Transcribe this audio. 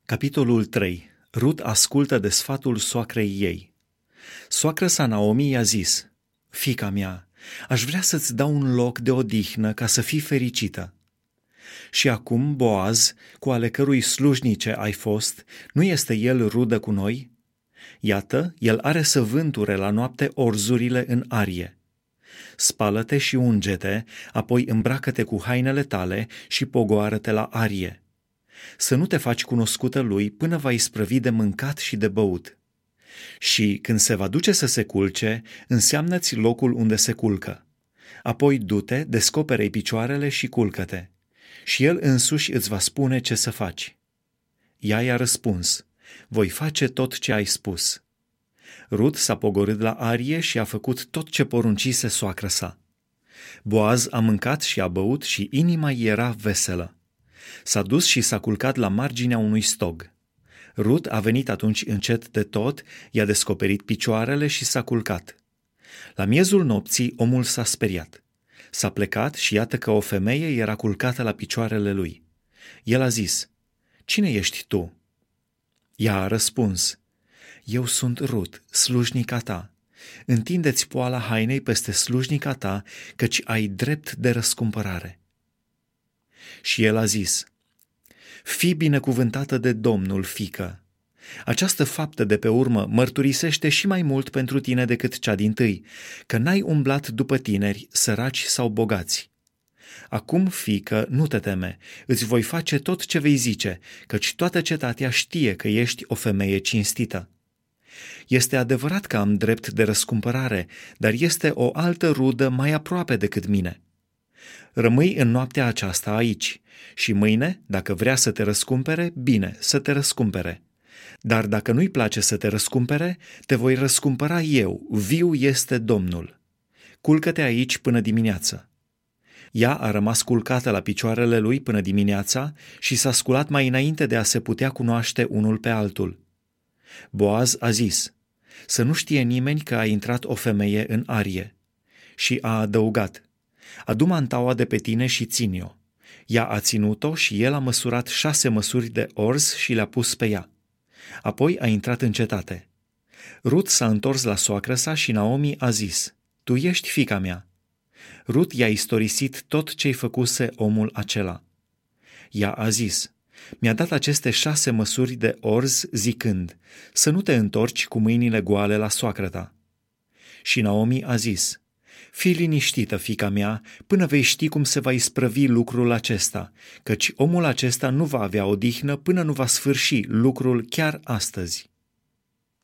Capitolul 3. Rut ascultă de sfatul soacrei ei. Soacră sa Naomi i-a zis: „Fiica mea, aș vrea să-ți dau un loc de odihnă ca să fii fericită. Și acum Boaz, cu ale cărui slujnice ai fost, nu este el rudă cu noi? Iată, el are să vânture la noapte orzurile în arie. Spală-te și unge-te, apoi îmbracă-te cu hainele tale și pogoară-te la arie. Să nu te faci cunoscută lui până va isprăvi de mâncat și de băut. Și când se va duce să se culce, înseamnă-ți locul unde se culcă. Apoi du-te, descopere-i picioarele și culcă-te. Și el însuși îți va spune ce să faci.” Ea i-a răspuns: „Voi face tot ce ai spus.” Rut s-a pogorât la arie și a făcut tot ce poruncise soacră sa. Boaz a mâncat și a băut și inima i era veselă. S-a dus și s-a culcat la marginea unui stog. Rut a venit atunci încet de tot, i-a descoperit picioarele și s-a culcat. La miezul nopții omul s-a speriat. S-a plecat și iată că o femeie era culcată la picioarele lui. El a zis: „Cine ești tu?” Ea a răspuns: „Eu sunt Rut, slujnica ta. Întinde-ți poala hainei peste slujnica ta, căci ai drept de răscumpărare.” Și el a zis: „Fii binecuvântată de Domnul, fiică. Această faptă de pe urmă mărturisește și mai mult pentru tine decât cea dintâi, că n-ai umblat după tineri, săraci sau bogați. Acum, fiică, nu te teme, îți voi face tot ce vei zice, căci toată cetatea știe că ești o femeie cinstită. Este adevărat că am drept de răscumpărare, dar este o altă rudă mai aproape decât mine. Rămâi în noaptea aceasta aici și mâine, dacă vrea să te răscumpere, bine, să te răscumpere. Dar dacă nu-i place să te răscumpere, te voi răscumpăra eu, viu este Domnul. Culcă-te aici până dimineață.” Ea a rămas culcată la picioarele lui până dimineața și s-a sculat mai înainte de a se putea cunoaște unul pe altul. Boaz a zis: „Să nu știe nimeni că a intrat o femeie în arie.” Și a adăugat: „Adu mantaua de pe tine și ține-o.” Ea a ținut-o și el a măsurat 6 măsuri de orz și le-a pus pe ea. Apoi a intrat în cetate. Rut s-a întors la soacră sa și Naomi a zis: „Tu ești fiica mea.” Rut i-a istorisit tot ce-i făcuse omul acela. Ea a zis: „Mi-a dat aceste 6 măsuri de orz zicând: să nu te întorci cu mâinile goale la soacră ta.” Și Naomi a zis: „Fii liniștită, fiica mea, până vei ști cum se va isprăvi lucrul acesta, căci omul acesta nu va avea odihnă până nu va sfârși lucrul chiar astăzi.”